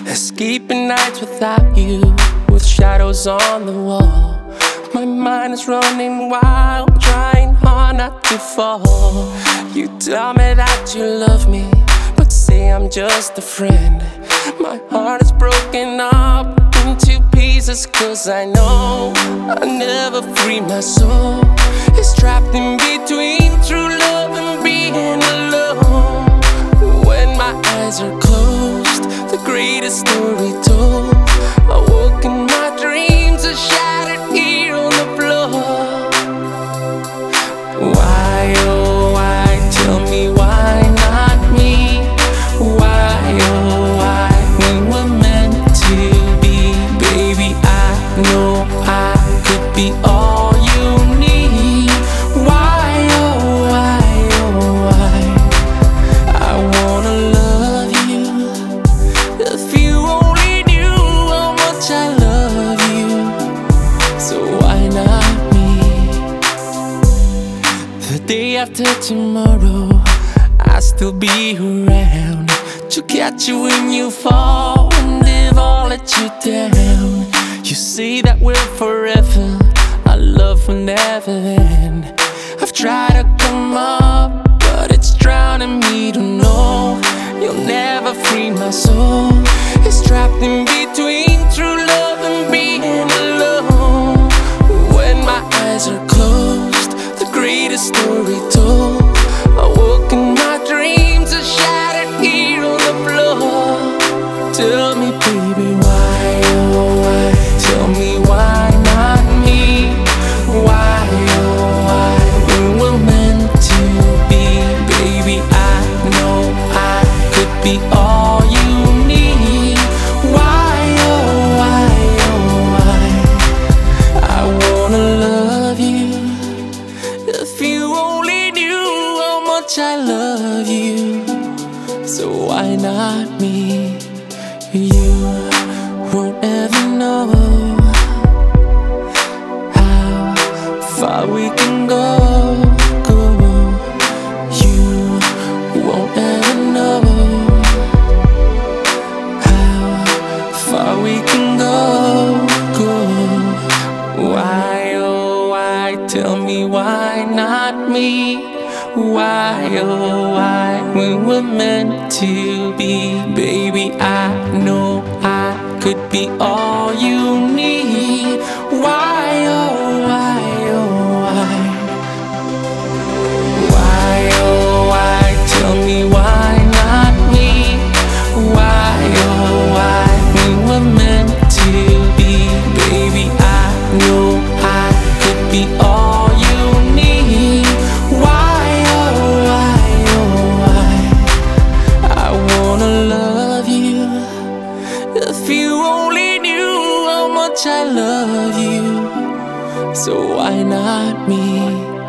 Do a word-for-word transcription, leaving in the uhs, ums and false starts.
Escaping nights without you, with shadows on the wall. My mind is running wild, trying hard not to fall. You tell me that you love me, but say I'm just a friend. My heart is broken up into pieces, cause I know I'll never free my soul. It's trapped in between true love and being alone. When my eyes are closed, the greatest story told. I woke in my dreams, are shattered here on the floor. Why, oh why, tell me why not me? Why, oh why, we were meant to be. Baby, I know I could be all you need. Why, oh why, oh why, I wanna love you. If you only knew how much I love you, so why not me? The day after tomorrow, I'll still be around to catch you when you fall and if I'll let you down. You say that we're forever, our love will never end. I've tried to come up, but it's drowning me to know you'll never free my soul. It's trapped in between true love and being alone. When my eyes are closed, the greatest story told. I woke in my dreams, are shattered here on the floor. Tell me, baby, why, oh why? Tell me why not me? Why, oh why? We were meant to be. Baby, I know I could be all you need. Why, oh why, oh why, I wanna love you. If you only knew how much I love you, so why not me? You won't ever know how far we can go, go. You won't ever know how far we can go, go. Why, oh why, tell me why not me? Why, oh why, we were meant to be. Baby, I know I could be all you need. Why, oh why, oh why? Why, oh why, tell me why not me? Why, oh why, we were meant to be. Baby, I know I could be all you need. Why, oh why, oh why, I wanna love you. If you only knew how much I love you, so why not me?